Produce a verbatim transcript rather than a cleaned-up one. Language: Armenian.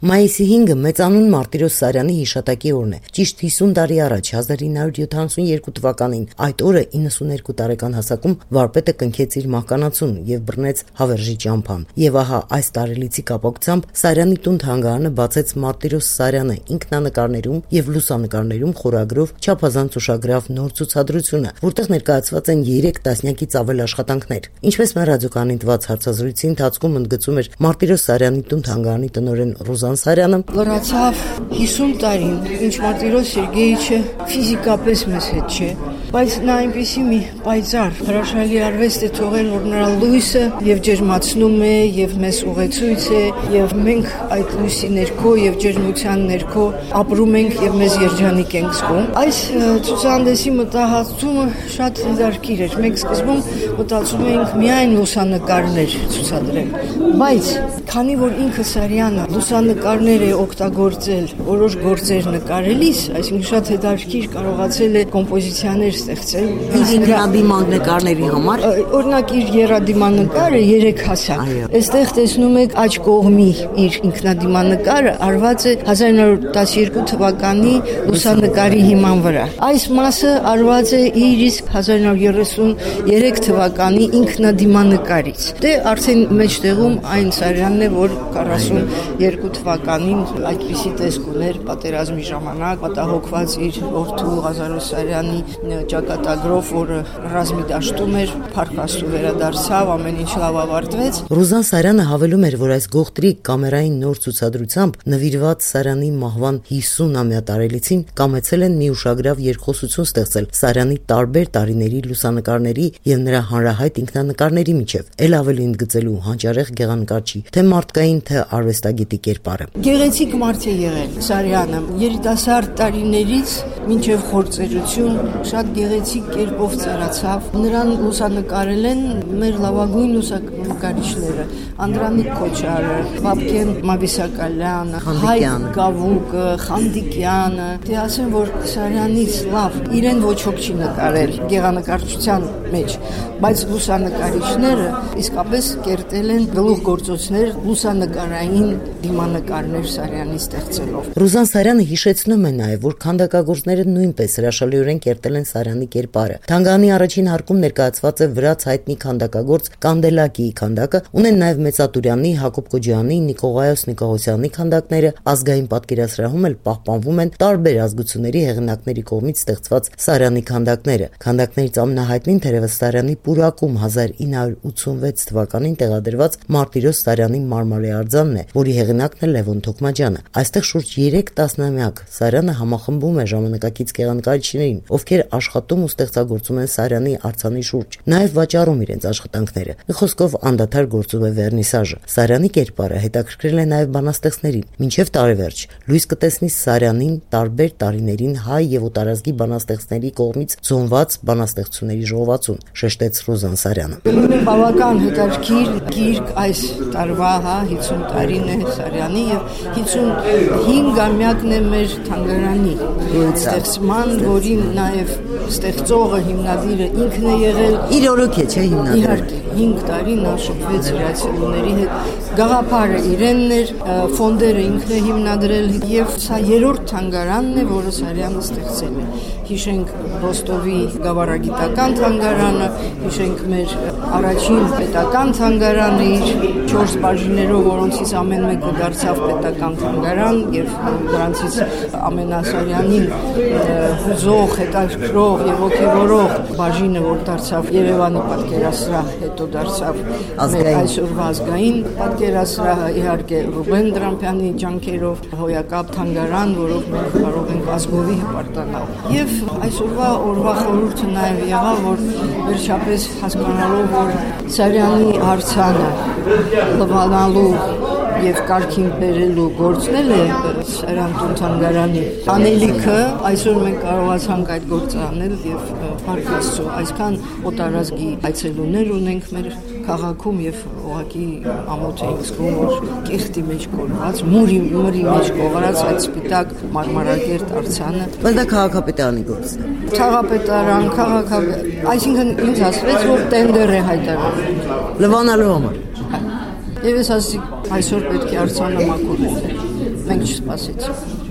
Մայիսի հինգը մեծանուն Մարտիրոս Սարյանի հիշատակի օրն է։ Ճիշտ հիսուն տարի առաջ հազար ինը հարյուր յոթանասունյերկու թվականին այդ օրը իննսուներկու տարեկան հասակում վարպետը կնքեց իր մահկանացուն եւ բռնեց հավերժի ճամփան։ Եվ ահա այս տարելիցի կապակցությամբ Սարյանի տուն-թանգարանը բացեց Մարտիրոս Սարյանը ինքնանկարներում եւ լուսանկարներում խորագրով չափազանց ուշագրավ նոր ցուցադրությունը, որտեղ ներկայացված են երեք տասնյակից ավել աշխատանքներ։ Ինչպես մեր ռադիոկայանին տված հարցազրույցի ընթացքում ընդգծում էր Մարտիրոս Սարյանի տուն-թանգարանի տնօրեն Ռուզան Սարյանը, լրացավ հիսուն տարին, ինչ Մարտիրոս Սերգեյիչը ֆիզիկապես մեզ հետ չէ, բայց նա այնպեսի մի պայծառ հրաշալի արվեստ է թողել, որ նրա լույսը եւ ջերմացնում է եւ մեզ ուղեցույց է եւ մենք այդ լույսի ներքո եւ ջերմության ներքո ապրում ենք եւ մեզ երջանիկ ենք զգում։ Այս ցուցահանդեսի մտահղացումը շատ դժվար էր։ Մենք սկզբում մտածում էինք միայն լուսանկարներ ցուցադրել, բայց քանի որ ինքը Սարյանը լուսանկարներ է օգտագործել որոշ գործեր նկարելիս, այսինքն շատ հետաքրքիր կարողացել է կոմպոզիցիաներ ստեղծել ինքնադիմակ նկարների համար։ Օրինակ իր եռադիմանկարը երեք հասակ։ Այստեղ տեսնում եք աջ կողմի իր ինքնադիմանկարը արված է հազար ինը հարյուր տասնյերկու թվականի լուսանկարի հիման վրա։ Այս մասը արված է իր իսկ հազար ինը հարյուր երեսունյերեք թվականի ինքնադիմանկարից։ Դե արդեն մեջտեղում այն Սարյանն է, որ քառասունյերկու թվականին այդպիսի տեսք ուներ պատերազմի ժամանակ, պատահոգված իր որդու Ղազարոս Սարյանի ճակատագրով, որը ռազմի դաշտում էր, փառքաստու վերադարձավ, ամեն ինչ լավ ավարտվեց։ Ռուզան Սարյանը հավելում էր, որ այս գողտրի կամերային նոր ցուցադրությամբ նվիրված Սարյանի մահվան հիսուն-ամյա տարելիցին կամեցել են մի ուշագրավ երկխոսություն ստեղծել Սարյանի տարբեր տարիների լուսանկարների եւ նրա հանրահայտ ինքնանկարների միջև, ել ավելի ընդգծելու հանճարեղ գեղանկարչի թե մարդկային, թե արվեստագետի կերպարը։ Գեղեցիկ մարդ է եղել Սարյանը, երիտասարդ տարիներից մինչև խործերություն շատ գեղեցիկ կերպով ծառացավ։ Նրան լուսանկարել են մեր լավագույն լուսանկարիչները՝ Անդրանիկ Քոչարը, Վաբկեն Մավիսակալյանը, Հայկ Գավուկը, Խանդիկյանը։ Դե ասեմ, որ Սարյանից լավ իրեն ոչ ոք չի նկարել գեղանկարչության մեջ, բայց լուսանկարիչները իսկապես կերտել են գլուխ գործոցներ լուսանկարային դիմանկարներ Սարյանի ստեղծելով։ Ռուզան Սարյանը հիշեցնում է նաև, որ քանդակագործները նույնպես հրաշալիորեն կերտել են Սարյանի կերպարը։ Թանգարանի առաջին հարկում ներկայացված է վրաց հայտնի քանդակագործ Կանդելակիի քանդակը, ունեն նաև Մեծատուրյանի, Հակոբ Կոջյանի, Նիկողայոս Նիկողոսյանի քանդակները, ազգային պատկերասրահում էլ պահպանվում են տարբեր ազգությունների հեղինակների կողմից ստեղծված Սարյանի քանդակները։ Քանդակներից ամենահայտնին թերևս Սարյանի պուրակում հազար ինը հարյուր ութսունվեց թվականին տեղադրված Մարտիրոս Սարյանի մարմարե արձանն է, որի հեղինակն է Լևոն Թոքմաջյանը։ Այստեղ շուրջ երեք տասնամյակ Սարյանը համախմբում է ժամանակակից գեղանկարիչներին, ովքեր աշխատում ու ստեղծագործում են Սարյանի արձանի շուրջ, նաև վաճառում իրենց աշխատանքները։ Մի խոսքով անդադար գործում է վերնիսաժը։ Սարյանի կերպարը հետաքրքրել է նաև բանաստեղծներին։ Մինչև տարեվերջ լույս կտեսնի Սարյանին տարբեր տարիներին հայ եւ օտարազգի բանաստեղծների կողմից զոնված բանաստեղծությունների ժողովածուն, շեշտեց Ռուզան Սարյանը։ Բավական հետաքրքիր գիրք այս տարվա, հա, հիսուն տարին է Սարյանի եւ հիսունհինգամյակն է մեր թանգարանի ստեղծման, որի նաեւ ստեղծողը հիմնադիրը ինքն է եղել։ Իր օրոք է, չէ՞ հիմնադիրը։ Իհարկե, հինգ տարի նա շփվեց հրացելուների հետ։ Գաղափարը իրենն էր, ֆոնդերը ինքն է հիմնադրել եւ սա երրորդ թանգարանն է, որը Սարյանը ստեղծել է։ Հիշենք Ռոստովի գավառագիտական թանգարանը, հիշենք մեր առաջին պետական թանգարանը իր չորս բաժիններով, որոնցից ամեն մեկը դարձավ պետական թանգարան եւ դրանցից ամենասարյանին հուզող, հետաքրքրող եւ ոգեվորող բաժինը, որ դարձավ Երևանի պատկերասրահ, հետո դարձավ այսօրվա ազգային պատկերասրահը, իհարկե Ռուբեն Դրամփյանի ջանքերով հոյակապ թանգարան, որով մենք կարող ենք ազգովի հպարտանալ։ Եվ այսօրվա օրվա խորհուրդը նաև եղավ, որ վերջապես հասկանալով, որ Սարյանի արձանը լվանալու եւ կարգին բերելու գործն է Սարյան տուն-թանգարանի անելիքը, այսօր մենք կարողացանք այդ գործը անել եւ փառքաստու այսքան օտարազգի այցելուներ ունենք մեր քաղաքում եւ ուղղակի ամոթ ենք զգում, որ կեղտի մեջ կորված, մուրի մուրի մեջ կողարած այդ սպիտակ մարմարակերտ արձանը։ Բայց դա քաղաքապետարանի գործ է։ Քաղաքապետարան, քաղաքապետ, այսինքն ինձ ասվեց, որ տենդեր է հայտարարվել։ Լվանալու համար։ Եվ ես ասի այսօր պետք է արձանը մաքուր լինի։ մենք չսպասեցինք։